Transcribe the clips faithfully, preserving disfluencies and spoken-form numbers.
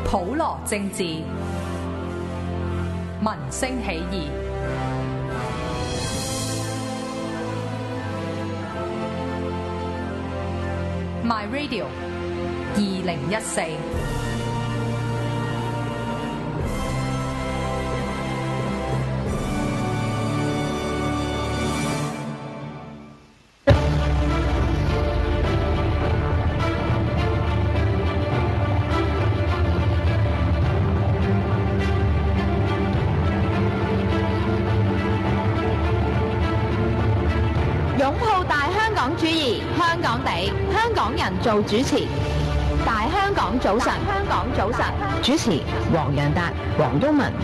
普羅政治，民聲起義。My Radio 二零一四。 擁抱大香港主義，香港地，香港人做主持。大香港早晨，香港早晨，主持黃洋達、黃毓民。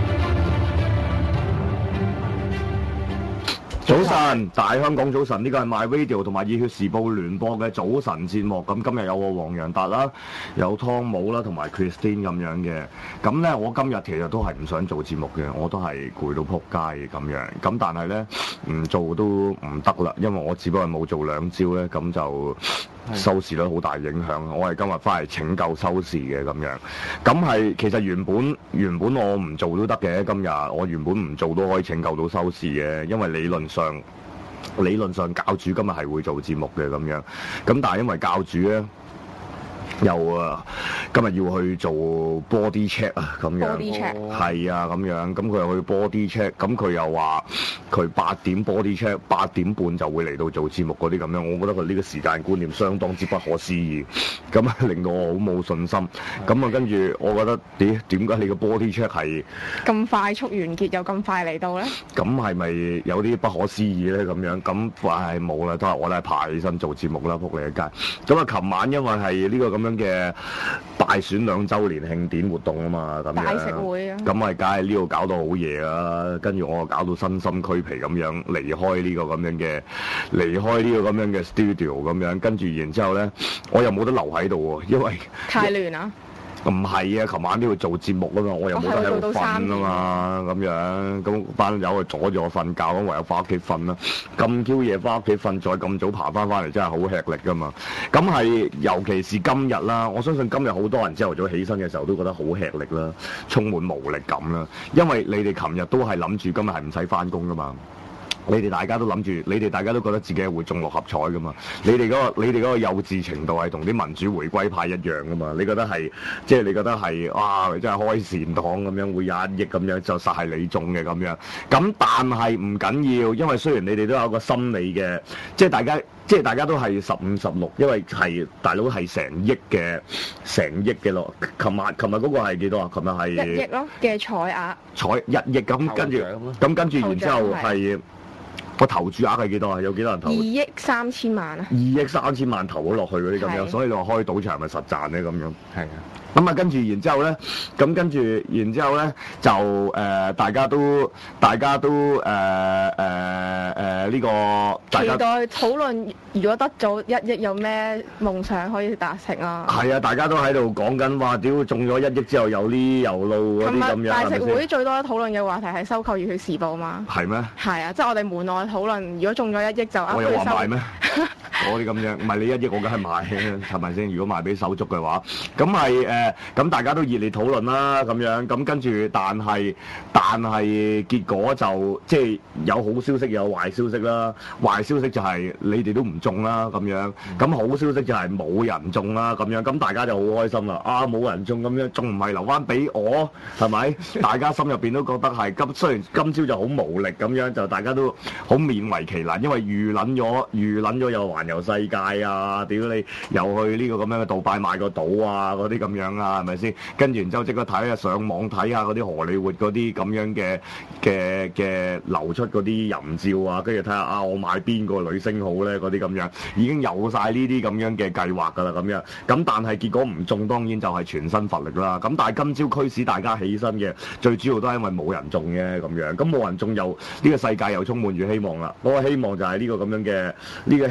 早晨，大香港早晨，呢個係 My Radio 同埋熱血時報聯播嘅早晨節目。咁今日有我黃洋達啦，有湯姆啦，同埋 Christine 咁樣嘅。咁呢，我今日其實都係唔想做節目嘅，我都係攰到撲街咁樣。咁但係呢，唔做都唔得啦，因為我只不過冇做兩招呢，咁就收視率好大影響。我係今日翻嚟拯救收視嘅咁樣。咁係其實原本原本我唔做都得嘅，今日我原本唔做都可以拯救到收視嘅，因為理論上。上理論上教主今日係會做節目嘅咁樣，咁但係因為教主咧又啊今日要去做 body check 啊咁樣，係啊咁樣，咁佢又去 body check，咁佢又話佢八點 body check， 八點半就會嚟到做節目嗰啲咁樣，我覺得佢呢個時間觀念相當之不可思議，咁啊令到我好冇信心，咁啊跟住我覺得點點解你個 body check 係咁快速完結又咁快嚟到咧？ 咁係咪有啲不可思議咧？咁樣咁唉冇啦，都係我咧爬起身做節目啦，仆你一街。咁啊，琴晚因為係呢個咁樣嘅大選兩週年慶典活動啊嘛，咁樣大食會啊， 咁咪梗係呢度搞到好夜啦，跟住我搞到身心俱疲咁樣離開呢個咁樣嘅離開呢個咁樣嘅 studio 咁樣，跟住然之後咧，我又冇得留喺度喎，因為太亂啦。 唔係啊！琴晚都要做節目啊嘛，我又冇得喺度瞓啊嘛，咁樣咁班友就阻住我瞓覺，咁唯有翻屋企瞓啦。咁 Q 夜翻屋企瞓，再咁早爬翻翻嚟，真係好吃力噶嘛。咁係尤其是今日啦，我相信今日好多人朝頭早起身嘅時候都覺得好吃力啦，充滿無力感啦。因為你哋琴日都係諗住今日係唔使翻工噶嘛。你哋大家都諗住，你哋大家都覺得自己係會中六合彩噶嘛？你哋嗰個，你哋嗰個幼稚程度係同啲民主回歸派一樣噶嘛？你覺得係，即係你覺得係，哇！真係開善堂咁樣會有一億咁樣，就實係你中嘅咁樣。咁但係唔緊要，因為雖然你哋都有個心理嘅，即係大家，即係大家都係十五十六，因為係大佬係成億嘅，成億嘅咯。琴日琴日嗰個係幾多啊？琴日係一億咯嘅彩額。 彩一億咁，跟住咁跟住，然之後係。個投注額係幾多啊？有幾多人投？ 二億三千萬啊！ 二億三千萬投咗落去嗰啲咁樣，所以你話開賭場係咪實賺咧咁樣？係啊。咁啊，跟住然之後咧，咁跟住然之後咧，就誒、呃、大家都大家都誒誒誒呢個大家期待討論，如果得咗一億有咩夢想可以達成啊？ 係啊，大家都喺度講緊話，屌中咗一億之後有呢有路嗰啲咁樣。 琴日大食會最多討論嘅話題係收購熱血時報嘛？ 係咩？ 係啊，即係我哋門內討論，如果中咗一億就我有話賣咩？嗰啲咁樣，唔係你一億我梗係賣嘅，係咪先？如果賣俾手足嘅話，咁係誒，咁、呃、大家都熱烈討論啦，咁樣，咁跟住，但係但係結果就即係有好消息，有壞消息啦。壞消息就係你哋都唔中啦，咁樣。咁好消息就係冇人中啦，咁樣。咁大家就好開心啦。啊，冇人中咁樣，仲唔係留翻俾我？係咪？大家心入邊都覺得係今雖然今朝就好無力咁樣，就大家都好勉為其難，因為預撚咗預撚咗有環遊世界啊！屌你又去呢個咁樣嘅杜拜買個島啊，嗰啲咁樣啊，係咪先？跟住然之後即刻睇下上網睇下嗰啲荷里活嗰啲咁樣嘅嘅嘅流出嗰啲淫照啊，跟住睇下啊我買邊個女星好咧，嗰啲咁樣已經有晒呢啲咁樣嘅計劃㗎啦，咁樣咁但係結果唔中，當然就係全身乏力啦。咁但係今朝驅使大家起身嘅最主要都係因為冇人中嘅咁樣，咁冇人中又呢個世界又充滿住希望啦。我個希望就係呢個咁樣嘅呢個希望就係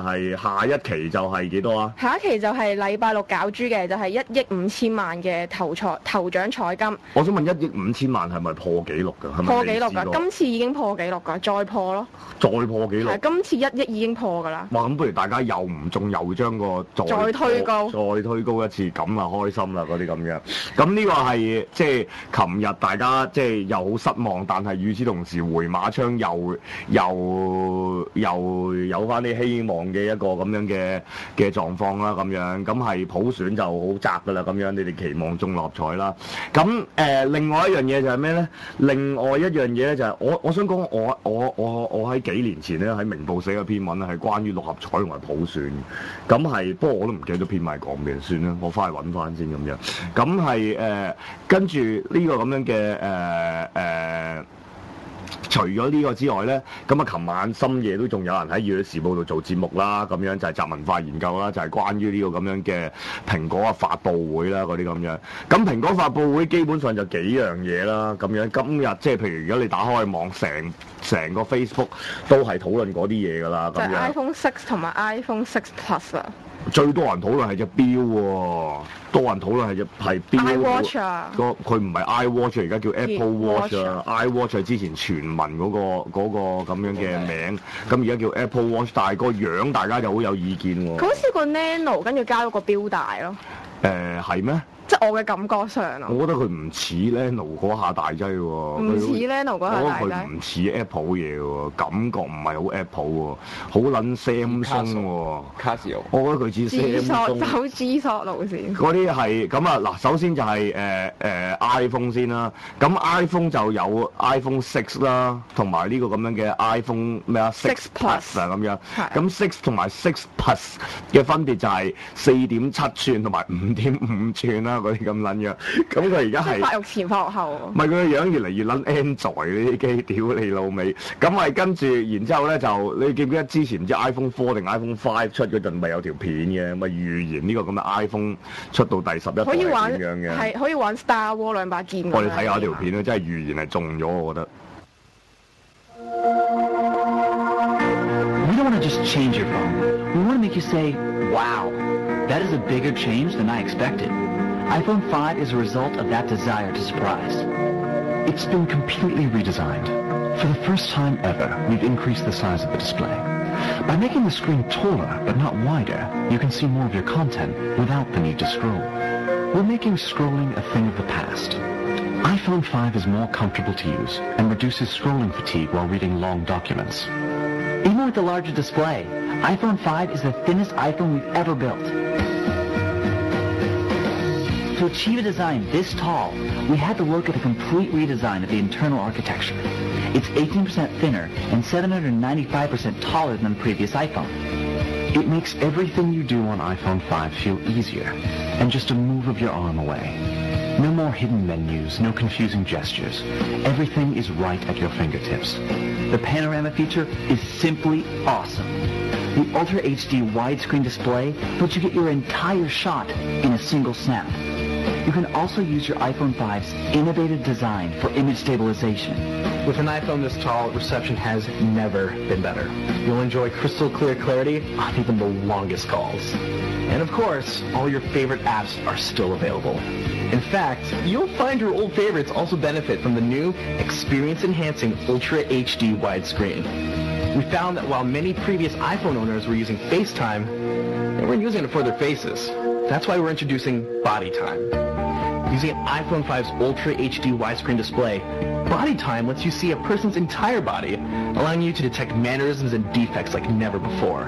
係下一期就係幾多啊？ 下一期就係禮拜六攪珠嘅，就係、是、一億五千萬嘅頭彩頭獎彩金。 我想問一億五千萬係咪破紀錄㗎？係咪破紀錄㗎，今次已經破紀錄㗎，再破咯。 再破紀錄。 係今次一億已經破㗎啦。 哇！咁不如大家又唔中又將個再再推高， 再推高一次，咁啊開心啦嗰啲咁樣。咁呢個係即係琴日大家即係又好失望，但係與此同時回馬槍又又又有翻啲希望嘅一個咁樣嘅嘅狀況啦咁樣。咁係普選就好窄㗎啦咁樣，你哋期望中六合彩啦。咁誒、呃，另外一樣嘢就係咩咧？另外一樣嘢咧就係我我想講，我我我我喺幾年前咧喺明報寫咗篇文係關於六合彩同埋普選。咁係，不過我都唔記得篇文講咩，算啦，我翻去揾翻先咁樣。咁係誒，跟住呢個咁樣嘅誒誒。呃呃除咗呢個之外咧，咁啊，琴晚深夜都仲有人喺《粵語時報》度做節目啦，咁樣就係集文化研究啦，就係、是、關於呢個咁樣嘅蘋果嘅發佈會啦，嗰啲咁樣。咁蘋果發佈會基本上就幾樣嘢啦，咁樣今日即係譬如如果你打開網，成成個 Facebook 都係討論嗰啲嘢㗎啦，咁樣。就係 iPhone Six 同埋 iPhone Six Plus 啊。 最多人討論係隻錶喎，多人討論係隻係錶。 iWatch 啊， 個佢唔係 iWatch，而家叫 Apple Watch 啊。iWatch 係之前傳聞嗰個嗰個咁樣嘅名，咁而家叫 Apple Watch，但係個樣大家就好有意見喎。 佢好似個 Nano 跟住加咗個錶帶咯。 誒係咩？ 即係我嘅感覺上啊， 我覺得佢唔似 Nano 嗰下大劑喎， 唔似 Nano 嗰下大劑。 我覺得佢唔似 Apple 嘢喎，感覺唔係好 Apple 喎，好撚 Samsung 喎。 Casio， 我覺得佢似 Samsung。 走 G-Shock 路線。 嗰啲係咁啊！嗱，首先就係誒誒 iPhone 先啦。咁 iPhone 就有 iPhone Six 啦，同埋呢個咁樣嘅 iPhone 咩啊 Six Plus 啊咁樣。咁 Six 同埋 Six Plus 嘅分別就係四點七寸同埋五點五寸啦。嗰啲咁撚樣，咁佢而家係發育前發育後。 唔係佢個樣越嚟越撚 Android 呢啲機，屌你老味。咁係跟住，然之後咧就你記唔記得之前唔知 iPhone Four 定 iPhone Five 出嗰陣咪有條片嘅，咪預言呢個咁嘅 iPhone 出到第十一代係點樣嘅？ 係可以玩 Star War 兩把劍。 我哋睇下條片啦，真係預言係中咗，我覺得。 We don't want to just change your phone. We want to make you say, "Wow, that is a bigger change than I expected." iPhone five is a result of that desire to surprise. It's been completely redesigned. For the first time ever, we've increased the size of the display. By making the screen taller but not wider, you can see more of your content without the need to scroll. We're making scrolling a thing of the past. iPhone five is more comfortable to use and reduces scrolling fatigue while reading long documents. Even with the larger display, iPhone five is the thinnest iPhone we've ever built. To achieve a design this tall, we had to look at a complete redesign of the internal architecture. It's eighteen percent thinner and seven hundred ninety-five percent taller than the previous iPhone. It makes everything you do on iPhone five feel easier and just a move of your arm away. No more hidden menus, no confusing gestures. Everything is right at your fingertips. The panorama feature is simply awesome. The Ultra H D widescreen display lets you get your entire shot in a single snap. You can also use your iPhone five's innovative design for image stabilization. With an iPhone this tall, reception has never been better. You'll enjoy crystal clear clarity on even the longest calls. And of course, all your favorite apps are still available. In fact, you'll find your old favorites also benefit from the new experience-enhancing Ultra H D widescreen. We found that while many previous iPhone owners were using FaceTime, they weren't using it for their faces. That's why we're introducing BodyTime. Using an iPhone five's Ultra H D widescreen display, BodyTime lets you see a person's entire body, allowing you to detect mannerisms and defects like never before.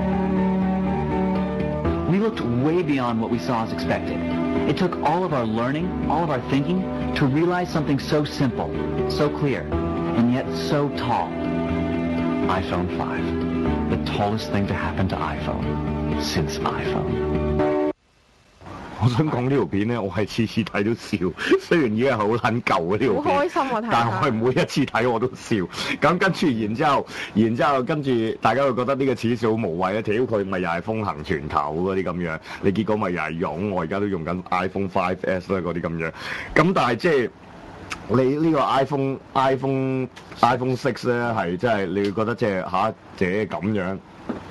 We looked way beyond what we saw as expected. It took all of our learning, all of our thinking, to realize something so simple, so clear, and yet so tall. iPhone five, the tallest thing to happen to iPhone since iPhone. 我想講呢條片咧，我係次次睇都笑，雖然已經係好撚舊嘅呢條片， 好開心啊睇， 但係我係每一次睇我都笑。咁跟住然之後，然之後跟住大家會覺得呢個恥笑好無謂啊！屌佢咪又係風行全球嗰啲咁樣，你結果咪又係用，我而家都用緊 iPhone five S 啦嗰啲咁樣。咁但係即係你呢個 iPhone iPhone iPhone Six 咧係即係你會覺得即係嚇姐咁樣。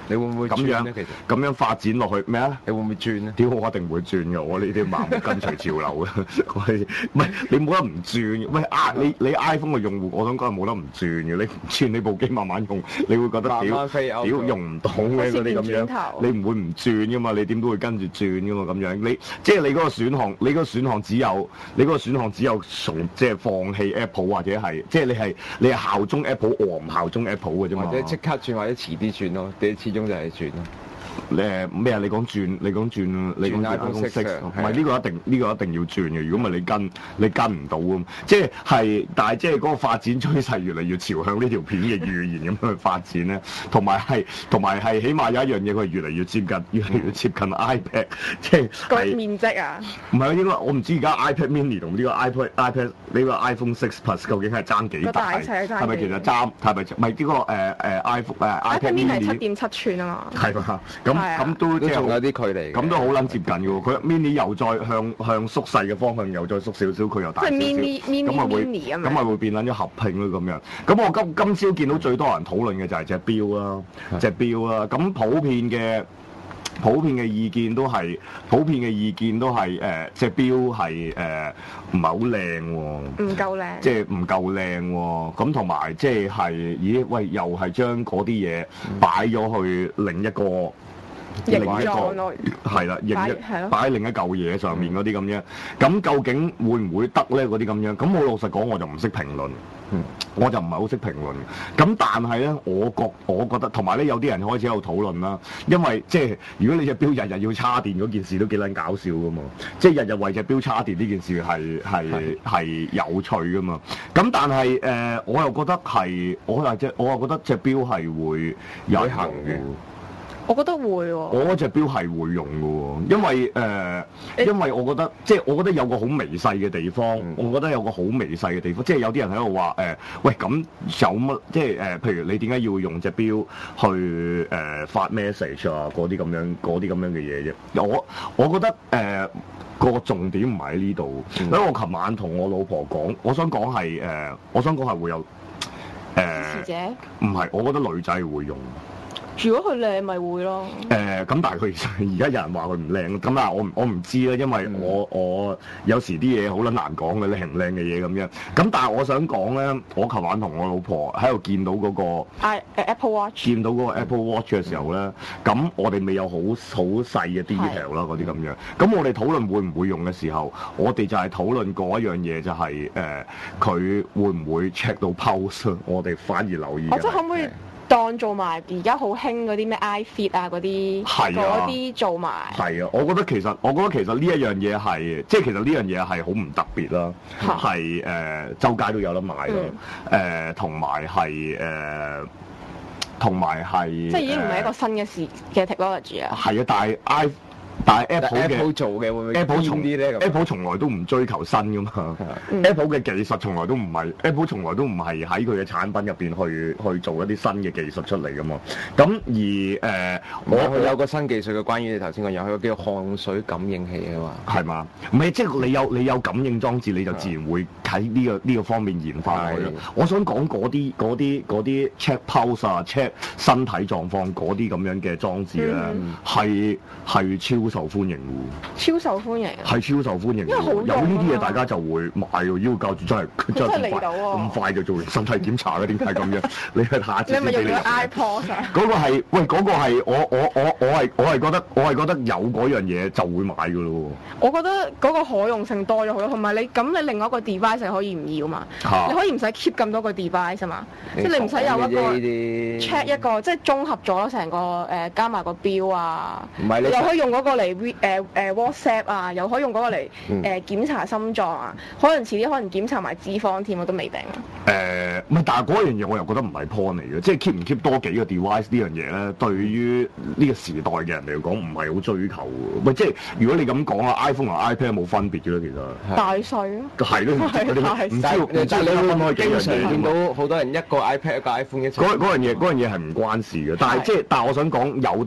你會唔會咁樣轉咧？其實咁樣發展落去咩啊？ 你會唔會轉咧？ 屌我一定會轉嘅，我呢啲盲目跟隨潮流嘅，我係唔係你冇得唔轉？喂啊！你你 iPhone 嘅用戶，我想講係冇得唔轉嘅。你唔轉你部機慢慢用，你會覺得慢屌慢飛歐屌用唔到嘅嗰啲咁樣，你唔會唔轉噶嘛？你點都會跟住轉噶嘛？咁樣你即係你嗰個選項，你嗰個選項只有你嗰個選項只有從即係放棄 Apple 或者係即係你係你係效忠 Apple，我唔效忠 Apple 嘅啫嘛。 或者即刻轉，或者遲啲轉咯。你始終就係轉咯。 誒咩啊？你講轉，你講轉，你講轉 iPhone six，唔係呢個一定呢、呢個一定要轉嘅。如果唔係你跟你跟唔到咁，即係係，但係即係嗰個發展趨勢越嚟越朝向呢條片嘅預言咁樣去發展咧，同埋係同埋係起碼有一樣嘢佢係越嚟越接近，越嚟越接近 iPad， 即係個面積啊。 唔係應該我唔知而家 iPad Mini 同呢個 iPad iPad 呢個 iPhone six Plus 究竟係爭幾大？ 大細爭係咪其實爭係咪？唔係呢個誒誒 iPhone 誒 iPad Mini 係 Mini 七點七寸啊嘛。 係嘛？咁咁都即係仲有啲距離， 咁都好撚接近嘅喎。佢 mini 又再向向縮細嘅方向又再縮少少，佢又大少少，咁啊會咁啊會變撚咗合拼咯咁樣。咁我今今朝見到最多人討論嘅就係隻錶啦，隻錶啦。咁普遍嘅普遍嘅意見都係普遍嘅意見都係誒隻錶係誒唔係好靚喎， 唔夠靚， 即係唔夠靚喎。咁同埋即係係咦喂，又係將嗰啲嘢擺咗去另一個。另一個係啦，另一擺喺另一嚿嘢上面嗰啲咁樣，咁究竟會唔會得咧？嗰啲咁樣，咁我老實講，我就唔識評論，嗯，我就唔係好識評論。咁但係咧，我覺我覺得，同埋咧有啲人開始喺度討論啦，因為即係如果你隻錶日日要叉電嗰件事都幾撚搞笑噶嘛，即係日日為隻錶叉電呢件事係係係有趣噶嘛。咁但係誒、呃，我又覺得係，我又隻我又覺得隻錶係會有行嘅。 我覺得會喎、哦， 我嗰隻錶係會用嘅喎，因為誒、呃，因為我覺得即係我覺得有個好微細嘅地方，嗯、我覺得有個好微細嘅地方，即係有啲人喺度話誒，喂咁有乜即係誒、呃，譬如你點解要用隻錶去誒、呃、發 message 啊嗰啲咁樣嗰啲咁樣嘅嘢啫？我我覺得誒、呃、個重點唔係喺呢度，因為、嗯、我琴晚同我老婆講，我想講係誒，我想講係會有誒， 支持者唔係，我覺得女仔會用。 如果佢靚咪會咯。誒、 呃，咁但係佢而家有人話佢唔靚，咁啊我我唔知啦，因為我我有時啲嘢好撚難講嘅，靚唔靚嘅嘢咁樣。咁但係我想講咧，我琴晚同我老婆喺度見到嗰、那個 I Apple Watch，見到嗰個 Apple Watch 嘅時候咧，咁、嗯、我哋未有好好細嘅 detail 啦，嗰啲咁樣。咁我哋討論會唔會用嘅時候，我哋就係討論過一樣嘢，就係誒佢會唔會 check 到 pulse？我哋反而留意。 我即係可唔可以？當做埋而家好興嗰啲咩 iFit 啊嗰啲，嗰啲做埋。 係啊，我覺得其實，我覺得其實呢一樣嘢係，即係其實呢樣嘢係好唔特別啦，係誒、呃、周街都有得買啦，誒同埋係誒，同埋係。即係已經唔係一個新嘅事嘅 technology 啊。係啊，但係 i。但係 Apple 嘅 Apple 做嘅會唔會 Apple 從啲咧 ？Apple 從來都唔追求新噶嘛。嗯、Apple 嘅技術從來都唔係 Apple 從來都唔係喺佢嘅產品入邊去去做一啲新嘅技術出嚟噶嘛。咁而誒，呃、我佢有個新技術嘅，關於你頭先講有佢個叫汗水感應器啊嘛。 係嘛？唔係即係你有你有感應裝置，你就自然會喺呢、這個呢、這個方面研發落去。我想講嗰啲嗰啲嗰啲 check pulse 啊 check 身體狀況嗰啲咁樣嘅裝置咧，係係超。超受歡迎喎！ 超受歡迎， 係超受歡迎。因為好有呢啲嘢，大家就會買喎。要教住真係真係咁快，咁快就做完身體檢查嘅，點解咁樣？你去下次先俾你。你咪用咗 iPod 啊？嗰個係喂，嗰個係我我我我係我係覺得我係覺得有嗰樣嘢就會買㗎咯。 我覺得嗰個可用性多咗好多，同埋你咁你另外一個 device 係可以唔要嘛？你可以唔使 keep 咁多個 device 啊嘛？即係你唔使有一個 check 一個，即係綜合咗成個誒加埋個錶啊。唔係你又可以用嗰個。嚟誒誒 WhatsApp 啊，又可以用嗰個嚟誒、呃、檢查心臟啊，可能遲啲可能檢查埋脂肪添，我都未定。 誒唔係，但係嗰樣嘢我又覺得唔係 point 嚟嘅，即係 keep 唔 keep 多幾個 device 呢樣嘢咧，對於呢個時代嘅人嚟講唔係好追求嘅。喂，即係如果你咁講啊 ，iPhone 同 iPad 冇分別嘅咧，其實大細咯， 係咯，唔知唔知但係你會唔會經常見到好多人一個 iPad 一個 iPhone 一齊？ 嗰嗰樣嘢嗰樣嘢係唔關事嘅，但係即係但係我想講有得。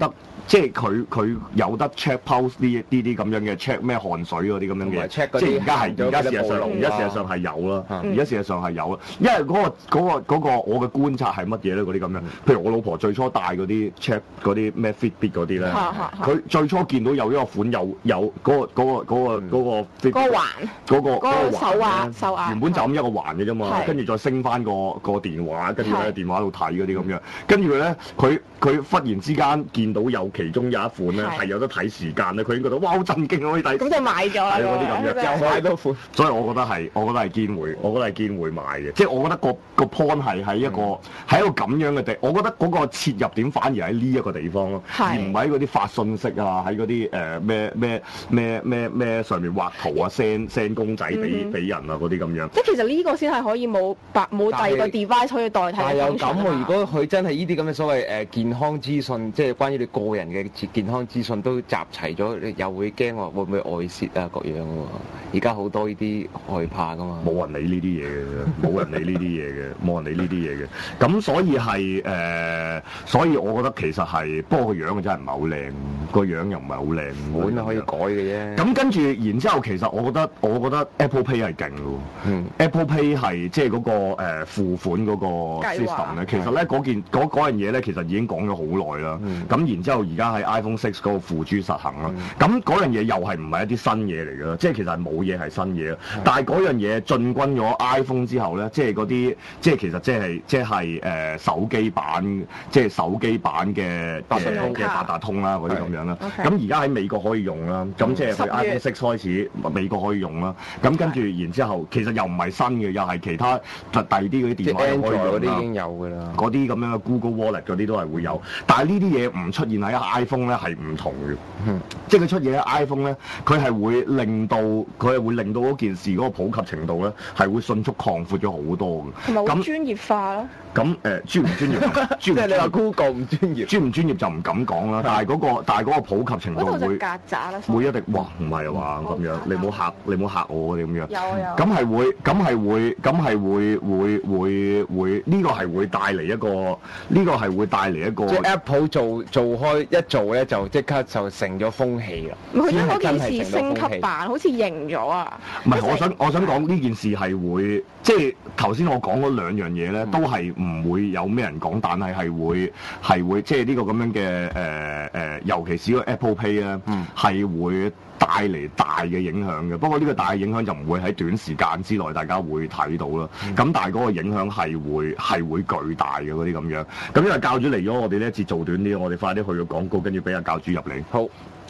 即係佢佢有得 check pulse 呢啲啲咁樣嘅 check 咩汗水嗰啲咁樣嘅，即係而家係而家事實上而家事實上係有啦，而家事實上係有啦，因為嗰個嗰個嗰個我嘅觀察係乜嘢咧？嗰啲咁樣，譬如我老婆最初戴嗰啲 check 嗰啲咩 Fitbit 嗰啲咧，佢最初見到有一個款有有嗰個嗰個嗰個嗰個嗰個環嗰個嗰個手環手環， 原本就咁一個環嘅啫嘛，跟住再升翻個個電話，跟住喺電話度睇嗰啲咁樣，跟住咧佢佢忽然之間見到有其中有一款咧係有得睇時間咧，佢已經覺得哇好震驚可以睇， 咁就買咗啦， 嗰啲咁樣又買多款，所以我覺得係我覺得係堅會，我覺得係堅會買嘅，即係我覺得個個 point 係喺一個喺一個咁樣嘅地，我覺得嗰個切入點反而喺呢一個地方咯，而唔係喺嗰啲發信息啊，喺嗰啲誒咩咩咩咩咩上面畫圖啊 ，send send 公仔俾俾人啊嗰啲咁樣。 即係其實呢個先係可以冇白冇第二個 device 可以代替嘅。 但係有咁喎，如果佢真係呢啲咁嘅所謂誒健康資訊，即係關於你個人嘅健康資訊都集齊咗，你又會驚話會唔會外泄啊各樣喎？而家好多呢啲害怕噶嘛。 冇人理呢啲嘢嘅，冇人理呢啲嘢嘅，冇人理呢啲嘢嘅。咁所以係誒、呃，所以我覺得其實係，不過個樣真係唔係好靚，個樣又唔係好靚， 本可以改嘅啫。 咁跟住，然之後其實我覺得，我覺得 Apple Pay 係勁嘅喎。嗯、Apple Pay 係即係嗰個誒、呃、付款嗰個 system 咧，其實咧嗰件嗰嗰樣嘢咧，其實已經講咗好耐啦。咁、嗯、然之後而家喺 iPhone Six 嗰個付諸實行啦。咁嗰、嗯、樣嘢又係唔係一啲新嘢嚟㗎？即係其實冇嘢係新嘢，嗯、但係嗰樣嘢進軍咗 iPhone 之後咧，即係嗰啲即係其實即係即係誒手機版，即係手機版嘅嘅嘅八達通啦嗰啲咁樣啦。咁而家喺美國可以用啦，咁即係佢 iPhone Six 開始美國可以用啦。咁跟住然之後，其實又唔係新嘅，又係其他第二啲嗰啲電話可以用啦。 嗰啲已經有㗎啦。 嗰啲咁樣嘅 Google Wallet 嗰啲都係會有，但係呢啲嘢唔出現喺 iPhone 咧係唔同嘅。嗯、即係佢出現喺 iPhone 咧，佢係會令到佢係會令到嗰件事嗰個普及程度咧係會迅速擴闊咗好多嘅。 同埋好專業化咯。 咁誒、呃、專唔專業？ 即係你話 Google 唔專業， 專唔專業就唔敢講啦。但係嗰、嗰個但係嗰個普及程度會曱甴啦， 會一定哇唔係啊嘛咁樣，你唔好嚇你唔好嚇我哋咁樣。 有有。 咁係會，咁係會，咁係會會會會呢、呢個係會帶嚟一個呢、呢個係會帶嚟一個。 即係 Apple 做做開一做咧，就即刻就成咗風氣啦。 佢將嗰件事升級版，好似型咗啊！ 唔係，我想我想講呢件事係會，即係頭先我講嗰兩樣嘢咧，都係唔會有咩人講，但係係會係會，即係呢個咁樣嘅誒誒，尤其是個 Apple Pay 咧，係、嗯、會帶嚟大嘅影響嘅。不過呢個大嘅影響就唔會喺短時間之內大家會睇到啦。咁、嗯、但係嗰個影響係會係會巨大嘅嗰啲咁樣。咁因為教主嚟咗，我哋呢一節做短啲，我哋快啲去個廣告，跟住俾阿教主入嚟。 好。